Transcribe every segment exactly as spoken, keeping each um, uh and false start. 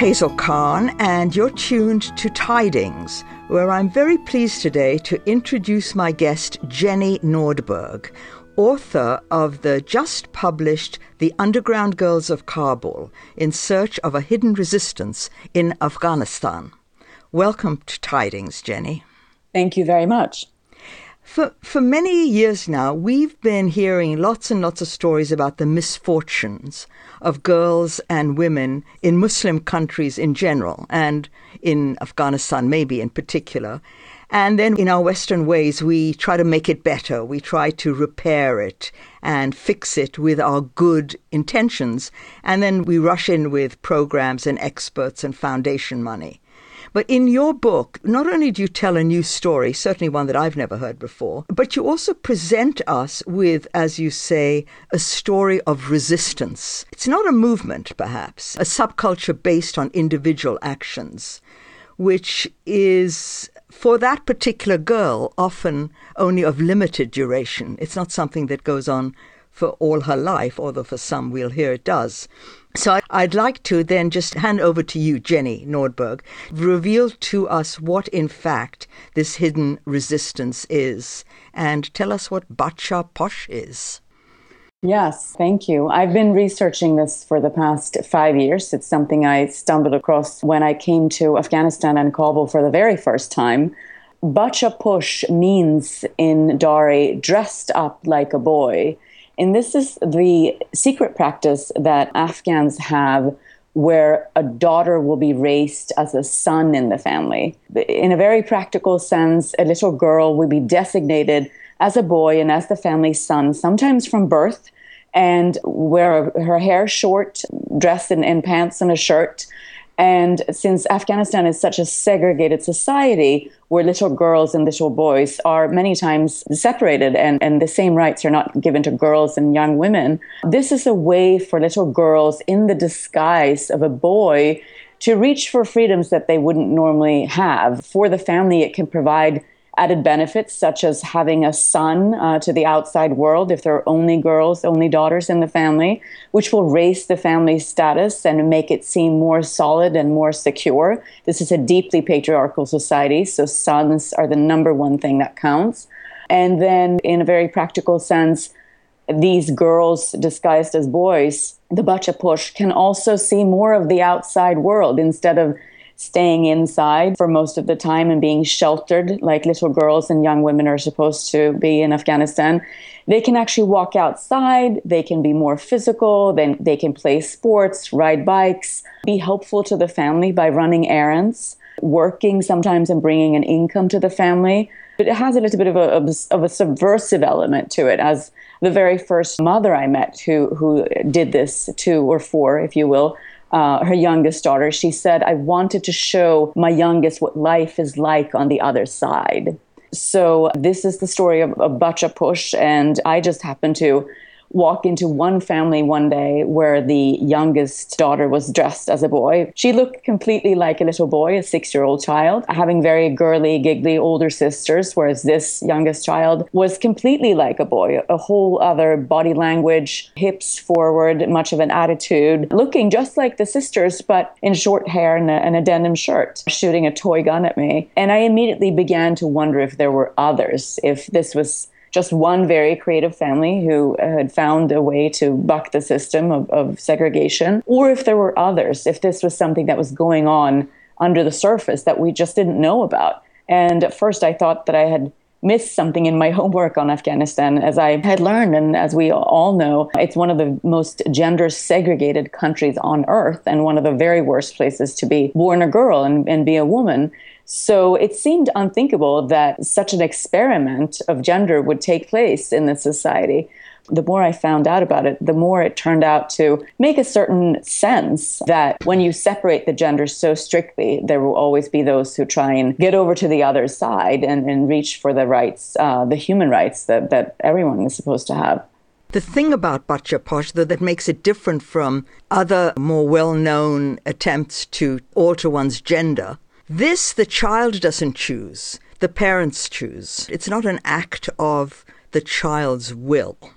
Hazel Khan, and you're tuned to Tidings, where I'm very pleased today to introduce my guest, Jenny Nordberg, author of the just-published The Underground Girls of Kabul, In Search of a Hidden Resistance in Afghanistan. Welcome to Tidings, Jenny. Thank you very much. For, for many years now, we've been hearing lots and lots of stories about the misfortunes of girls and women in Muslim countries in general, and in Afghanistan maybe in particular. And then in our Western ways, we try to make it better. We try to repair it and fix it with our good intentions. And then we rush in with programs and experts and foundation money. But in your book, not only do you tell a new story, certainly one that I've never heard before, but you also present us with, as you say, a story of resistance. It's not a movement, perhaps, a subculture based on individual actions, which is, for that particular girl, often only of limited duration. It's not something that goes on for all her life, although for some we'll hear it does. So I'd like to then just hand over to you, Jenny Nordberg, reveal to us what, in fact, this hidden resistance is, and tell us what Bacha Posh is. Yes, thank you. I've been researching this for the past five years. It's something I stumbled across when I came to Afghanistan and Kabul for the very first time. Bacha Posh means in Dari, dressed up like a boy. And this is the secret practice that Afghans have where a daughter will be raised as a son in the family. In a very practical sense, a little girl will be designated as a boy and as the family's son, sometimes from birth, and wear her hair short, dressed in, in pants and a shirt. And since Afghanistan is such a segregated society where little girls and little boys are many times separated and, and the same rights are not given to girls and young women, this is a way for little girls in the disguise of a boy to reach for freedoms that they wouldn't normally have. For the family, it can provide added benefits such as having a son uh, to the outside world if there are only girls, only daughters in the family, which will raise the family's status and make it seem more solid and more secure. This is a deeply patriarchal society, so sons are the number one thing that counts. And then in a very practical sense, these girls disguised as boys, the Bacha Posh, can also see more of the outside world instead of staying inside for most of the time and being sheltered like little girls and young women are supposed to be in Afghanistan. They can actually walk outside, they can be more physical, then they can play sports, ride bikes, be helpful to the family by running errands, working sometimes and bringing an income to the family. But it has a little bit of a, of a subversive element to it, as the very first mother I met who, who did this, two or four, if you will, Uh, her youngest daughter, she said, I wanted to show my youngest what life is like on the other side. So this is the story of, of Bacha Posh, and I just happened to walk into one family one day where the youngest daughter was dressed as a boy. She looked completely like a little boy, a six-year-old child, having very girly, giggly older sisters, whereas this youngest child was completely like a boy, a whole other body language, hips forward, much of an attitude, looking just like the sisters, but in short hair and a, and a denim shirt, shooting a toy gun at me. And I immediately began to wonder if there were others, if this was just one very creative family who had found a way to buck the system of, of segregation, or if there were others, if this was something that was going on under the surface that we just didn't know about. And at first I thought that I had missed something in my homework on Afghanistan. As I had learned, and as we all know, it's one of the most gender segregated countries on earth and one of the very worst places to be born a girl and, and be a woman. So it seemed unthinkable that such an experiment of gender would take place in this society. The more I found out about it, the more it turned out to make a certain sense that when you separate the genders so strictly, there will always be those who try and get over to the other side and, and reach for the rights, uh, the human rights that, that everyone is supposed to have. The thing about Bacha Posh, though, that makes it different from other more well-known attempts to alter one's gender, this the child doesn't choose, the parents choose. It's not an act of the child's will.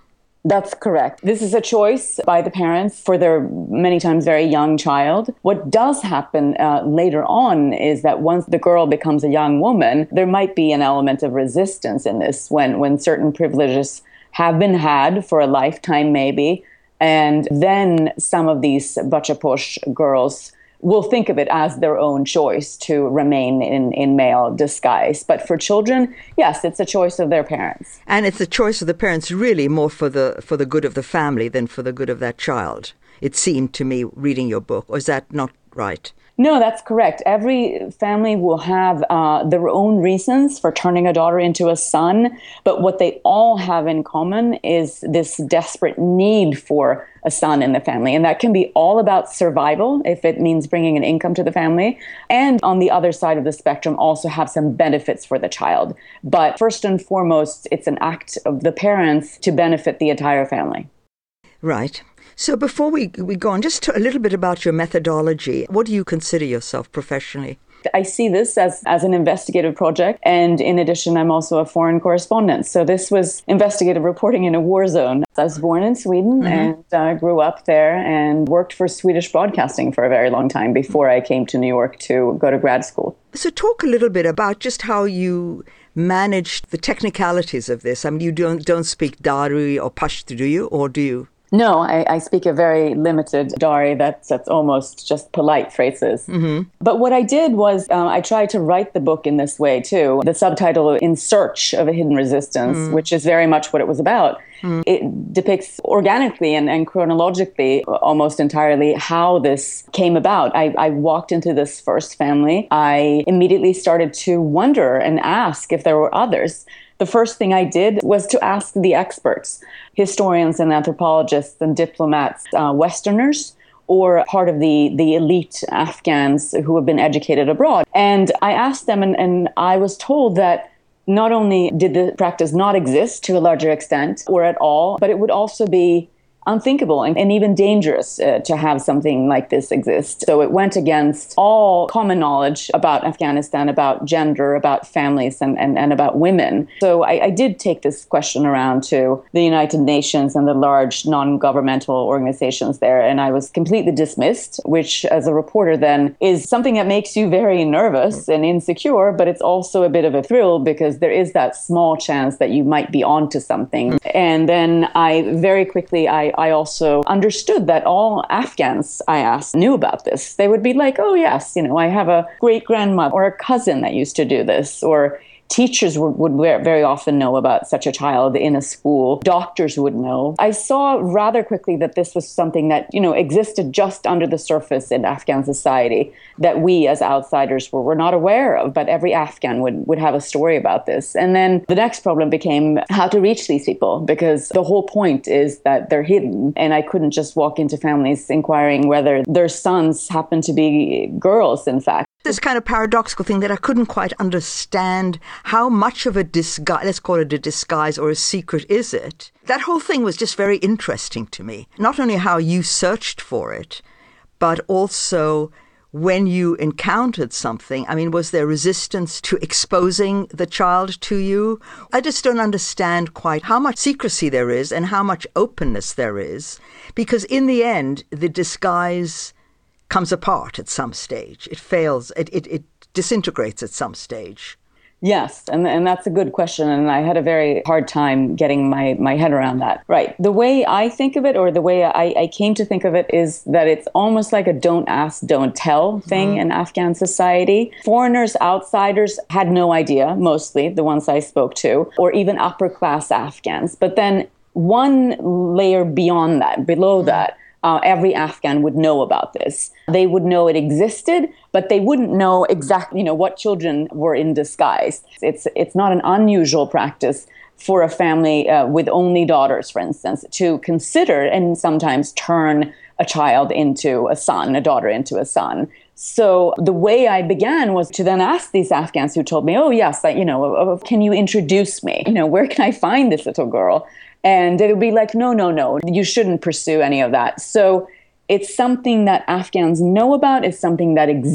That's correct. This is a choice by the parents for their many times very young child. What does happen uh, later on is that once the girl becomes a young woman, there might be an element of resistance in this when, when certain privileges have been had for a lifetime maybe. And then some of these Bachaposh girls will think of it as their own choice to remain in, in male disguise. But for children, yes, it's a choice of their parents. And it's a choice of the parents really more for the for the good of the family than for the good of that child. It seemed to me reading your book. Or is that not right? No, that's correct. Every family will have uh, their own reasons for turning a daughter into a son, but what they all have in common is this desperate need for a son in the family. And that can be all about survival, if it means bringing an income to the family, and on the other side of the spectrum, also have some benefits for the child. But first and foremost, it's an act of the parents to benefit the entire family. Right. So before we, we go on, just a little bit about your methodology. What do you consider yourself professionally? I see this as, as an investigative project. And in addition, I'm also a foreign correspondent. So this was investigative reporting in a war zone. I was born in Sweden mm-hmm. and uh, grew up there and worked for Swedish Broadcasting for a very long time before I came to New York to go to grad school. So talk a little bit about just how you managed the technicalities of this. I mean, you don't, don't speak Dari or Pashto, do you? Or do you? No, I, I speak a very limited Dari that's, that's almost just polite phrases. Mm-hmm. But what I did was um, I tried to write the book in this way, too. The subtitle, In Search of a Hidden Resistance, mm. which is very much what it was about. Mm. It depicts organically and, and chronologically almost entirely how this came about. I, I walked into this first family. I immediately started to wonder and ask if there were others. The first thing I did was to ask the experts, historians and anthropologists and diplomats, uh, Westerners, or part of the, the elite Afghans who have been educated abroad. And I asked them, and, and I was told that not only did the practice not exist to a larger extent or at all, but it would also be unthinkable and, and even dangerous uh, to have something like this exist. So it went against all common knowledge about Afghanistan, about gender, about families, and, and, and about women. So I, I did take this question around to the United Nations and the large non-governmental organizations there, and I was completely dismissed, which as a reporter then is something that makes you very nervous and insecure, but it's also a bit of a thrill because there is that small chance that you might be onto something. And then I very quickly, I I also understood that all Afghans I asked knew about this. They would be like, oh, yes, you know, I have a great-grandmother or a cousin that used to do this, or teachers would, would very often know about such a child in a school. Doctors would know. I saw rather quickly that this was something that, you know, existed just under the surface in Afghan society that we as outsiders were, were not aware of, but every Afghan would, would have a story about this. And then the next problem became how to reach these people, because the whole point is that they're hidden. And I couldn't just walk into families inquiring whether their sons happen to be girls, in fact. This kind of paradoxical thing that I couldn't quite understand how much of a disguise, let's call it a disguise or a secret, is it? That whole thing was just very interesting to me. Not only how you searched for it, but also when you encountered something. I mean, was there resistance to exposing the child to you? I just don't understand quite how much secrecy there is and how much openness there is, because in the end, the disguise comes apart at some stage. It fails. It, it, it disintegrates at some stage. Yes, and and that's a good question, and I had a very hard time getting my, my head around that. Right. The way I think of it, or the way I, I came to think of it, is that it's almost like a don't ask, don't tell thing mm-hmm. in Afghan society. Foreigners, outsiders had no idea, mostly, the ones I spoke to, or even upper-class Afghans. But then one layer beyond that, below mm-hmm. that, Uh, every Afghan would know about this. They would know it existed, but they wouldn't know exactly, you know, what children were in disguise. It's it's not an unusual practice for a family uh, with only daughters, for instance, to consider and sometimes turn a child into a son, a daughter into a son. So the way I began was to then ask these Afghans who told me, oh, yes, I, you know, can you introduce me? You know, where can I find this little girl? And it would be like, no, no, no, you shouldn't pursue any of that. So it's something that Afghans know about. It's something that exists.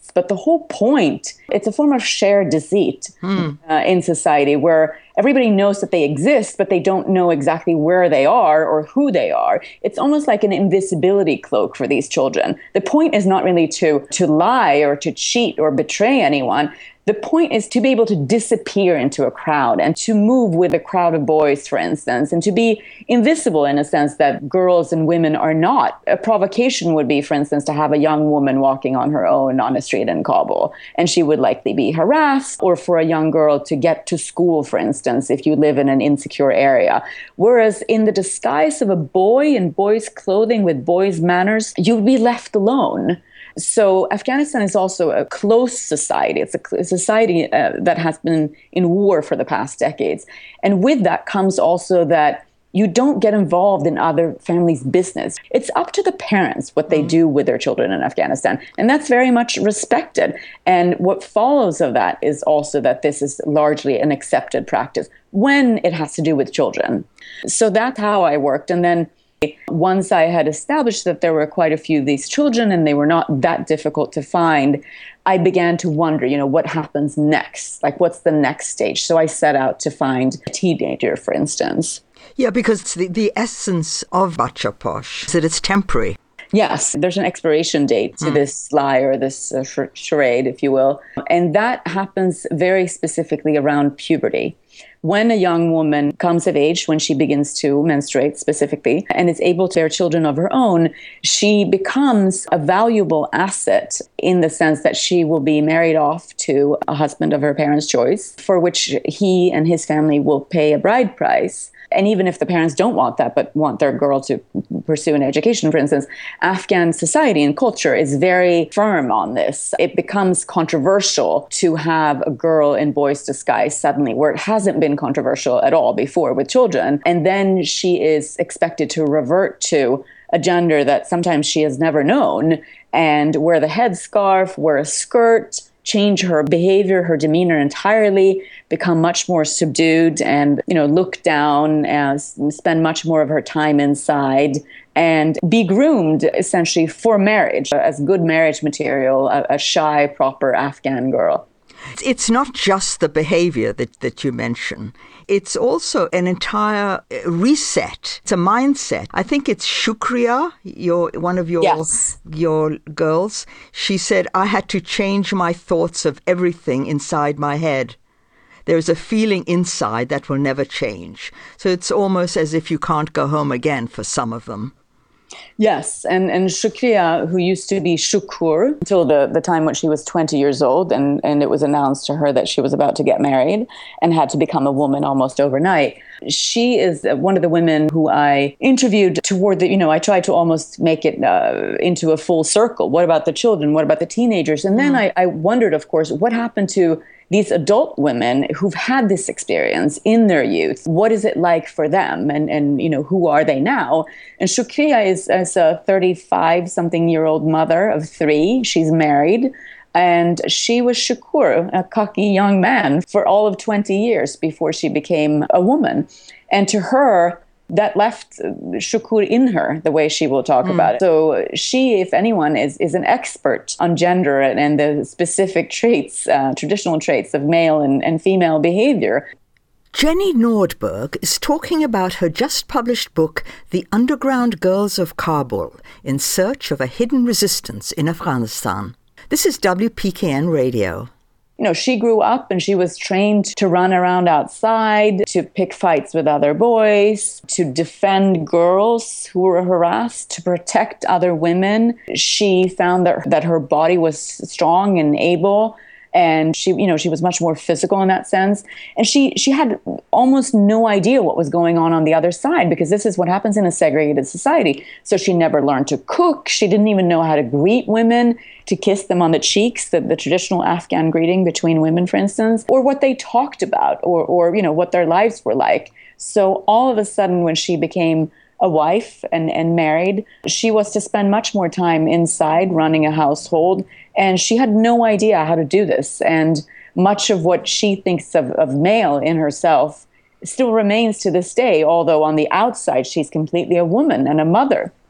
But the whole point, it's a form of shared deceit Hmm. uh, in society where everybody knows that they exist, but they don't know exactly where they are or who they are. It's almost like an invisibility cloak for these children. The point is not really to, to lie or to cheat or betray anyone. The point is to be able to disappear into a crowd and to move with a crowd of boys, for instance, and to be invisible in a sense that girls and women are not. A provocation would be, for instance, to have a young woman walking on her own on a street in Kabul, and she would likely be harassed, or for a young girl to get to school, for instance, if you live in an insecure area. Whereas in the disguise of a boy in boys' clothing with boys' manners, you'd be left alone. So Afghanistan is also a close society. It's a society uh, that has been in war for the past decades. And with that comes also that you don't get involved in other families' business. It's up to the parents what they do with their children in Afghanistan. And that's very much respected. And what follows of that is also that this is largely an accepted practice when it has to do with children. So that's how I worked. And then once I had established that there were quite a few of these children and they were not that difficult to find, I began to wonder, you know, what happens next? Like, what's the next stage? So I set out to find a teenager, for instance. Yeah, because the, the essence of Bacha Posh is that it's temporary. Yes, there's an expiration date to mm. this lie or this uh, sh- charade, if you will. And that happens very specifically around puberty. When a young woman comes of age, when she begins to menstruate specifically, and is able to bear children of her own, she becomes a valuable asset in the sense that she will be married off to a husband of her parents' choice, for which he and his family will pay a bride price. And even if the parents don't want that, but want their girl to pursue an education, for instance, Afghan society and culture is very firm on this. It becomes controversial to have a girl in boy's disguise suddenly, where it hasn't been controversial at all before with children. And then she is expected to revert to a gender that sometimes she has never known and wear the headscarf, wear a skirt, change her behavior, her demeanor entirely, become much more subdued and, you know, look down and spend much more of her time inside and be groomed essentially for marriage as good marriage material, a, a shy, proper Afghan girl. It's not just the behavior that, that you mention. It's also an entire reset. It's a mindset. I think it's Shukriya, your one of your yes. your girls. She said, I had to change my thoughts of everything inside my head. There's a feeling inside that will never change. So it's almost as if you can't go home again for some of them. Yes, and, and Shukriya, who used to be Shukur until the, the time when she was twenty years old, and, and it was announced to her that she was about to get married and had to become a woman almost overnight. She is one of the women who I interviewed toward the, you know, I tried to almost make it uh, into a full circle. What about the children? What about the teenagers? And then mm. I, I wondered, of course, what happened to these adult women who've had this experience in their youth? What is it like for them? And, and you know, who are they now? And Shukriya is, is a thirty-five-something-year-old mother of three. She's married. And she was Shukur, a cocky young man, for all of twenty years before she became a woman. And to her, that left Shukur in her, the way she will talk mm. about it. So she, if anyone, is, is an expert on gender and, and the specific traits, uh, traditional traits of male and, and female behavior. Jenny Nordberg is talking about her just-published book, The Underground Girls of Kabul, in search of a hidden resistance in Afghanistan. This is W P K N Radio. You know, she grew up and she was trained to run around outside, to pick fights with other boys, to defend girls who were harassed, to protect other women. She found that, that her body was strong and able. And she, you know, she was much more physical in that sense. And she she had almost no idea what was going on on the other side, because this is what happens in a segregated society. So she never learned to cook. She didn't even know how to greet women, to kiss them on the cheeks, the, the traditional Afghan greeting between women, for instance, or what they talked about, or, or, you know, what their lives were like. So all of a sudden, when she became a wife and, and married, she was to spend much more time inside running a household. And she had no idea how to do this. And much of what she thinks of, of male in herself still remains to this day, although on the outside, she's completely a woman and a mother.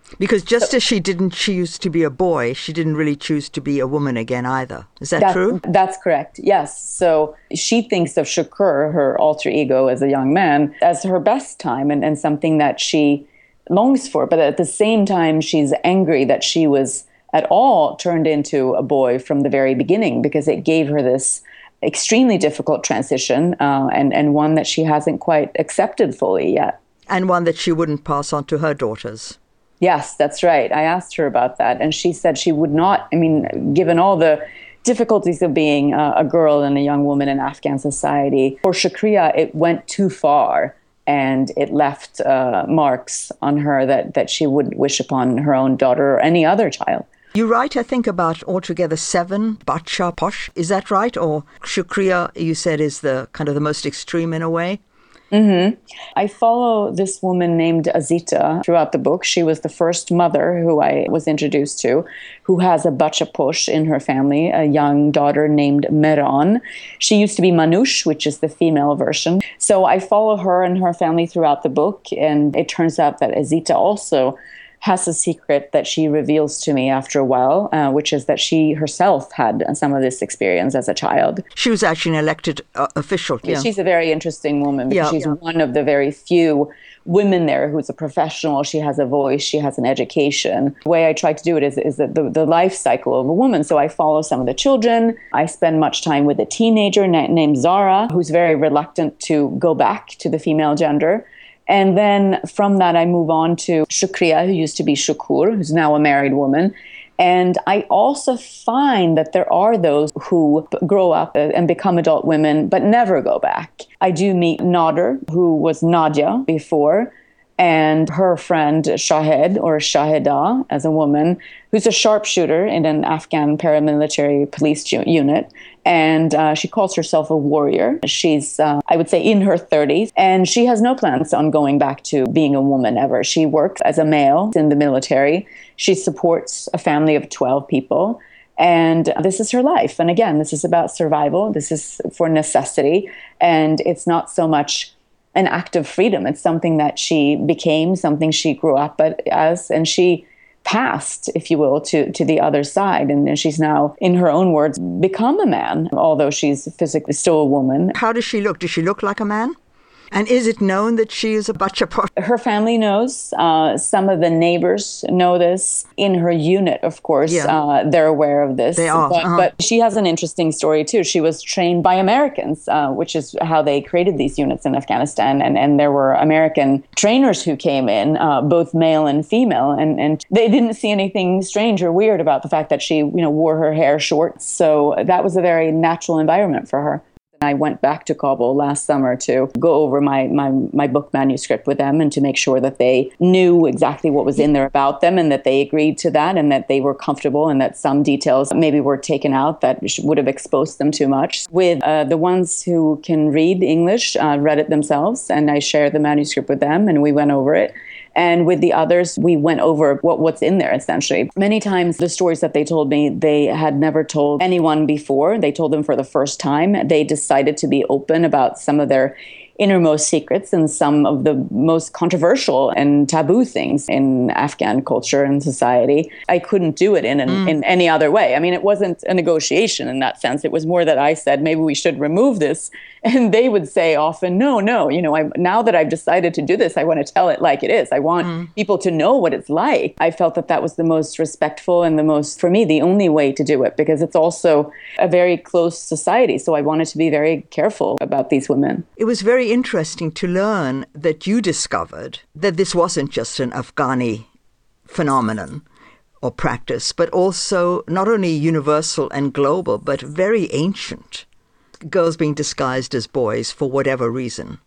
Because just So, as she didn't choose to be a boy, she didn't really choose to be a woman again either. Is that That, true? that's correct. Yes. So she thinks of Shakur, her alter ego as a young man, as her best time and, and something that she longs for. But at the same time, she's angry that she was at all turned into a boy from the very beginning, because it gave her this extremely difficult transition uh, and, and one that she hasn't quite accepted fully yet. And one that she wouldn't pass on to her daughters. Yes, that's right. I asked her about that, and she said she would not. I mean, given all the difficulties of being a, a girl and a young woman in Afghan society, for Shukriya, it went too far, and it left uh, marks on her that, that she wouldn't wish upon her own daughter or any other child. You write, I think, about altogether seven Bacha Posh. Is that right? Or Shukriya, you said, is the kind of the most extreme in a way? Mm-hmm. I follow this woman named Azita throughout the book. She was the first mother who I was introduced to, who has a Bachaposh in her family, a young daughter named Meran. She used to be Manush, which is the female version. So I follow her and her family throughout the book, and it turns out that Azita also has a secret that she reveals to me after a while, uh, which is that she herself had some of this experience as a child. She was actually an elected uh, official. Yeah. She's a very interesting woman, because Yeah. she's Yeah. one of the very few women there who's a professional. She has a voice, she has an education. The way I try to do it is, is the, the, the life cycle of a woman. So I follow some of the children. I spend much time with a teenager na- named Zara, who's very reluctant to go back to the female gender. And then from that, I move on to Shukriya, who used to be Shukur, who's now a married woman. And I also find that there are those who grow up and become adult women, but never go back. I do meet Nader, who was Nadia before, and her friend Shahed, or Shaheda, as a woman, who's a sharpshooter in an Afghan paramilitary police u- unit. And uh, she calls herself a warrior. She's, uh, I would say, in her thirties, and she has no plans on going back to being a woman ever. She works as a male in the military. She supports a family of twelve people. And this is her life. And again, this is about survival. This is for necessity. And it's not so much an act of freedom. It's something that she became, something she grew up as, and she passed, if you will, to, to the other side. And she's now, in her own words, become a man, although she's physically still a woman. How does she look? Does she look like a man? And is it known that she is a Bachaposh? Her family knows. Uh, some of the neighbors know this. In her unit, of course, Yeah. uh, they're aware of this. They are, But, uh-huh. but she has an interesting story, too. She was trained by Americans, uh, which is how they created these units in Afghanistan. And, and there were American trainers who came in, uh, both male and female. And, and they didn't see anything strange or weird about the fact that she, you know, wore her hair short. So that was a very natural environment for her. I went back to Kabul last summer to go over my, my, my book manuscript with them and to make sure that they knew exactly what was in there about them and that they agreed to that and that they were comfortable and that some details maybe were taken out that would have exposed them too much. With uh, the ones who can read English, uh, read it themselves, and I shared the manuscript with them and we went over it. And with the others, we went over what, what's in there, essentially. Many times, the stories that they told me, they had never told anyone before. They told them for the first time. They decided to be open about some of their innermost secrets and some of the most controversial and taboo things in Afghan culture and society. I couldn't do it in an, mm. in any other way. I mean, it wasn't a negotiation in that sense. It was more that I said, maybe we should remove this. And they would say often, no, no, you know, I, now that I've decided to do this, I want to tell it like it is. I want mm. people to know what it's like. I felt that that was the most respectful and the most, for me, the only way to do it, because it's also a very close society. So I wanted to be very careful about these women. It was very interesting to learn that you discovered that this wasn't just an Afghani phenomenon or practice, but also not only universal and global, but very ancient. Girls being disguised as boys for whatever reason.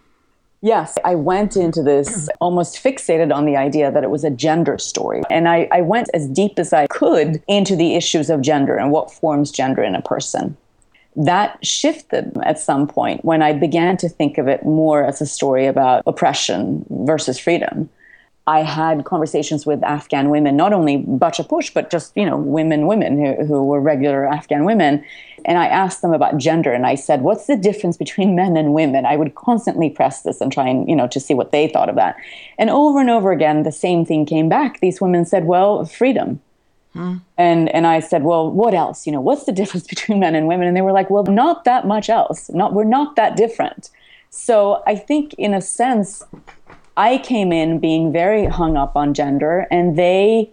Yes, I went into this almost fixated on the idea that it was a gender story. And I, I went as deep as I could into the issues of gender and what forms gender in a person. That shifted at some point when I began to think of it more as a story about oppression versus freedom. I had conversations with Afghan women, not only Bacha Push, but just, you know, women, women who, who were regular Afghan women. And I asked them about gender, and I said, what's the difference between men and women? I would constantly press this and try and, you know, to see what they thought of that. And over and over again, the same thing came back. These women said, well, freedom. Hmm. And and I said, well, what else? You know, what's the difference between men and women? And they were like, well, not that much else. Not we're not that different. So I think in a sense, I came in being very hung up on gender, and they,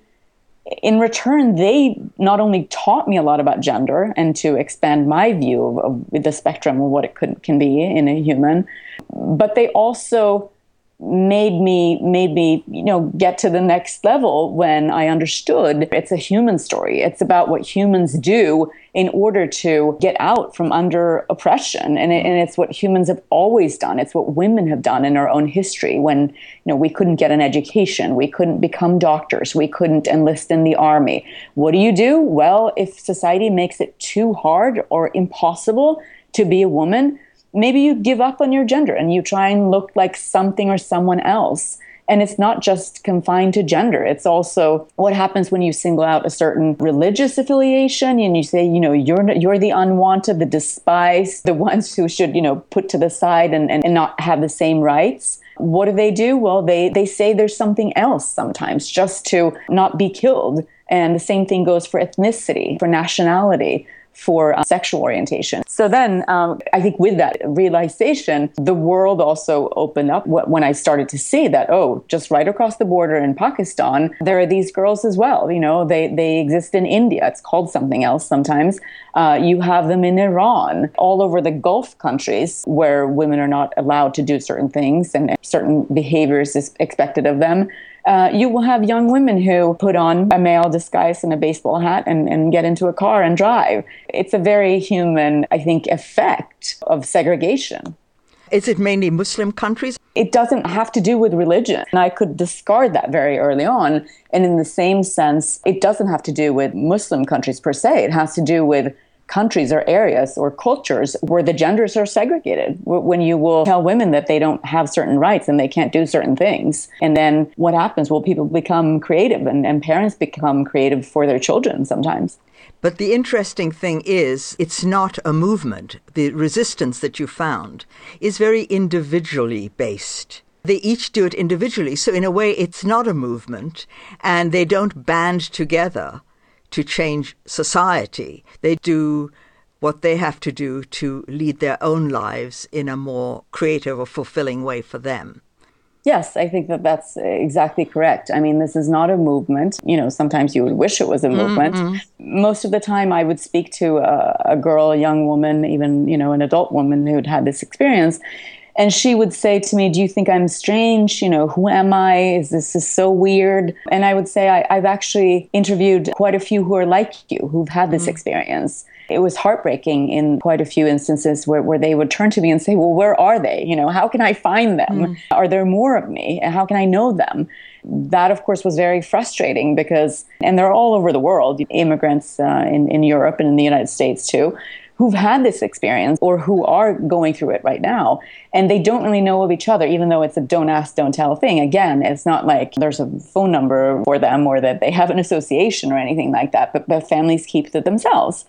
in return, they not only taught me a lot about gender and to expand my view of, of the spectrum of what it could, can be in a human, but they also made me made me you know get to the next level when I understood it's a human story. It's about what humans do in order to get out from under oppression, and, it, and it's what humans have always done. It's what women have done in our own history. When you know we couldn't get an education, we couldn't become doctors, we couldn't enlist in the army. What do you do? Well, if society makes it too hard or impossible to be a woman, maybe you give up on your gender and you try and look like something or someone else. And it's not just confined to gender. It's also what happens when you single out a certain religious affiliation and you say, you know, you're you're the unwanted, the despised, the ones who should, you know, put to the side and, and, and not have the same rights. What do they do? Well, they, they say there's something else sometimes just to not be killed. And the same thing goes for ethnicity, for nationality, for uh, sexual orientation. So then um, I think with that realization, the world also opened up when I started to see that, oh, just right across the border in Pakistan, there are these girls as well. You know, they, they exist in India. It's called something else sometimes. Uh, you have them in Iran, all over the Gulf countries where women are not allowed to do certain things and certain behaviors is expected of them. Uh, you will have young women who put on a male disguise and a baseball hat and, and get into a car and drive. It's a very human, I think, effect of segregation. Is it mainly Muslim countries? It doesn't have to do with religion. And I could discard that very early on. And in the same sense, it doesn't have to do with Muslim countries per se. It has to do with countries or areas or cultures where the genders are segregated, when you will tell women that they don't have certain rights and they can't do certain things. And then what happens? Well, people become creative and, and parents become creative for their children sometimes. But the interesting thing is, it's not a movement. The resistance that you found is very individually based. They each do it individually. So in a way, it's not a movement, and they don't band together to change society. They do what they have to do to lead their own lives in a more creative or fulfilling way for them. Yes, I think that that's exactly correct. I mean, this is not a movement. You know, sometimes you would wish it was a movement. Mm-hmm. Most of the time I would speak to a, a girl, a young woman, even, you know, an adult woman who'd had this experience. And she would say to me, do you think I'm strange? You know, who am I? Is this is so weird? And I would say, I, I've actually interviewed quite a few who are like you, who've had this mm. experience. It was heartbreaking in quite a few instances where, where they would turn to me and say, well, where are they? You know, how can I find them? Mm. Are there more of me? How can I know them? That, of course, was very frustrating because, and they're all over the world, immigrants uh, in, in Europe and in the United States too, who've had this experience or who are going through it right now. And they don't really know of each other, even though it's a don't ask, don't tell thing. Again, it's not like there's a phone number for them or that they have an association or anything like that, but, but families keep to themselves.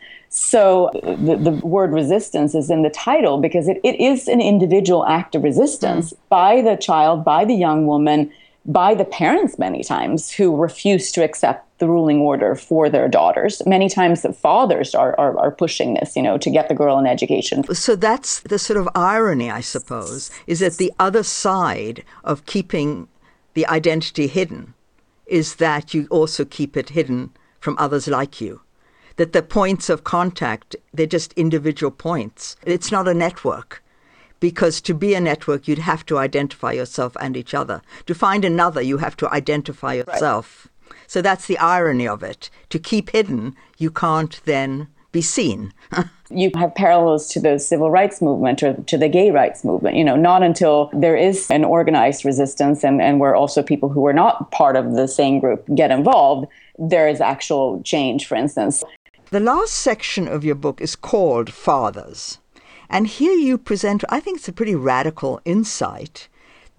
So the, the word resistance is in the title because it, it is an individual act of resistance mm. by the child, by the young woman, by the parents many times who refuse to accept the ruling order for their daughters. Many times the fathers are, are, are pushing this, you know, to get the girl an education. So that's the sort of irony, I suppose, is that the other side of keeping the identity hidden is that you also keep it hidden from others like you. That the points of contact, they're just individual points. It's not a network. Because to be a network, you'd have to identify yourself and each other. To find another, you have to identify yourself. Right. So that's the irony of it. To keep hidden, you can't then be seen. You have parallels to the civil rights movement or to the gay rights movement. You know, not until there is an organized resistance and, and where also people who are not part of the same group get involved, there is actual change, for instance. The last section of your book is called Fathers. And here you present, I think it's a pretty radical insight,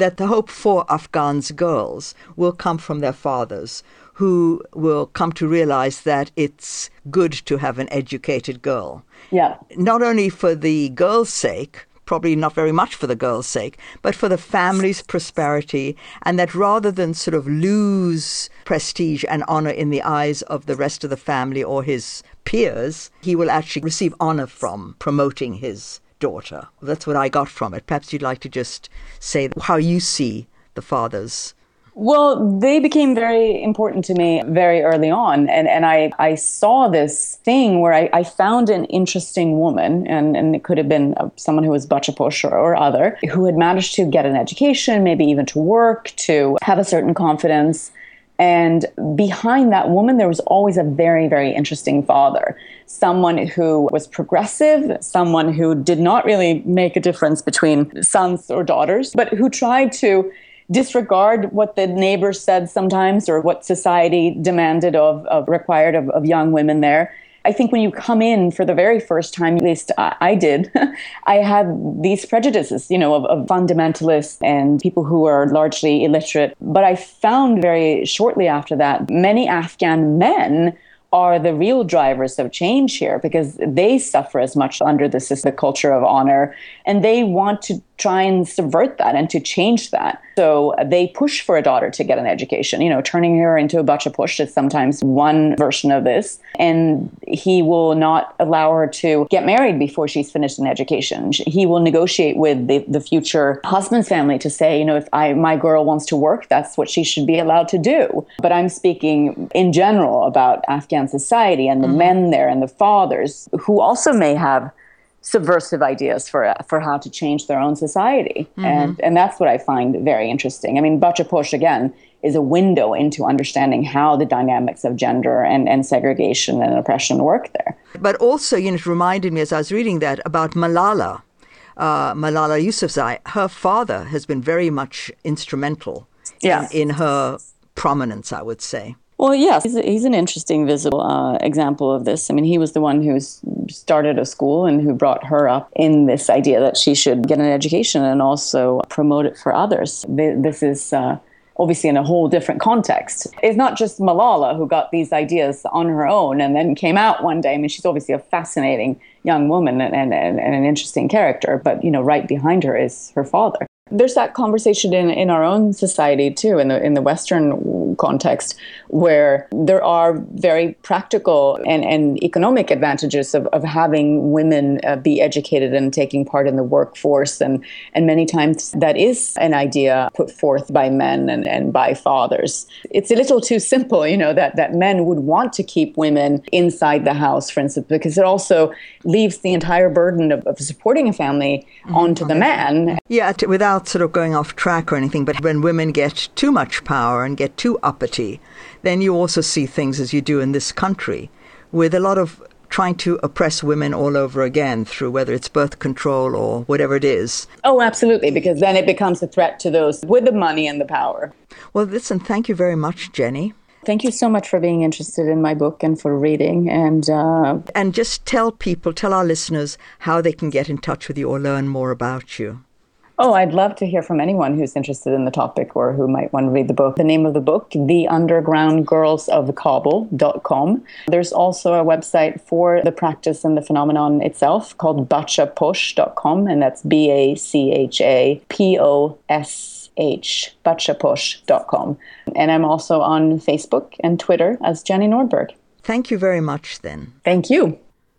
that the hope for Afghans girls will come from their fathers, who will come to realize that it's good to have an educated girl. Yeah. Not only for the girl's sake, probably not very much for the girl's sake, but for the family's prosperity, and that rather than sort of lose prestige and honor in the eyes of the rest of the family or his peers, he will actually receive honor from promoting his daughter. That's what I got from it. Perhaps you'd like to just say how you see the fathers. Well, they became very important to me very early on. And, and I, I saw this thing where I, I found an interesting woman, and, and it could have been someone who was Bachaposh or, or other, who had managed to get an education, maybe even to work, to have a certain confidence. And behind that woman, there was always a very, very interesting father, someone who was progressive, someone who did not really make a difference between sons or daughters, but who tried to disregard what the neighbors said sometimes or what society demanded of, of required of, of young women there. I think when you come in for the very first time, at least I, I did, I had these prejudices, you know, of, of fundamentalists and people who are largely illiterate. But I found very shortly after that, many Afghan men are the real drivers of change here, because they suffer as much under this the culture of honor, and they want to try and subvert that and to change that. So they push for a daughter to get an education, you know, turning her into a Bachaposh is sometimes one version of this. And he will not allow her to get married before she's finished an education. He will negotiate with the, the future husband's family to say, you know, if I my girl wants to work, that's what she should be allowed to do. But I'm speaking in general about Afghan society and the mm-hmm. men there and the fathers who also may have subversive ideas for for how to change their own society. Mm-hmm. And and that's what I find very interesting. I mean, Bachaposh, again, is a window into understanding how the dynamics of gender and, and segregation and oppression work there. But also, you know, it reminded me as I was reading that about Malala, uh, Malala Yousafzai. Her father has been very much instrumental yeah. in, in her prominence, I would say. Well, yes, he's, a, he's an interesting visible uh, example of this. I mean, he was the one who started a school and who brought her up in this idea that she should get an education and also promote it for others. This is uh, obviously in a whole different context. It's not just Malala who got these ideas on her own and then came out one day. I mean, she's obviously a fascinating young woman and, and, and an interesting character, but, you know, right behind her is her father. There's that conversation in, in our own society, too, in the in the Western context, where there are very practical and, and economic advantages of, of having women uh, be educated and taking part in the workforce. And, and many times that is an idea put forth by men and, and by fathers. It's a little too simple, you know, that, that men would want to keep women inside the house, for instance, because it also leaves the entire burden of, of supporting a family mm-hmm. onto the man. Yeah, t- without sort of going off track or anything, but when women get too much power and get too uppity, then you also see things as you do in this country, with a lot of trying to oppress women all over again through whether it's birth control or whatever it is. Oh, absolutely, because then it becomes a threat to those with the money and the power. Well, listen, thank you very much, Jenny. Thank you so much for being interested in my book and for reading. And uh... and just tell people, tell our listeners how they can get in touch with you or learn more about you. Oh, I'd love to hear from anyone who's interested in the topic or who might want to read the book. The name of the book, the underground girls of kabul dot com. There's also a website for the practice and the phenomenon itself called bachaposh dot com, and that's B A C H A P O S H, bachaposh dot com. And I'm also on Facebook and Twitter as Jenny Nordberg. Thank you very much, then. Thank you.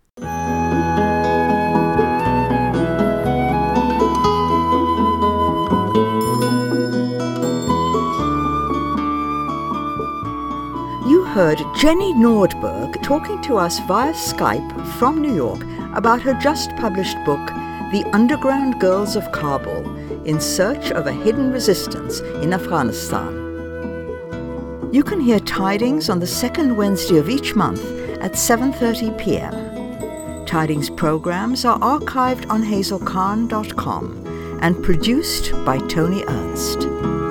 You heard Jenny Nordberg talking to us via Skype from New York about her just-published book, The Underground Girls of Kabul, in Search of a Hidden Resistance in Afghanistan. You can hear Tidings on the second Wednesday of each month at seven thirty p.m. Tidings programs are archived on hazel khan dot com and produced by Tony Ernst.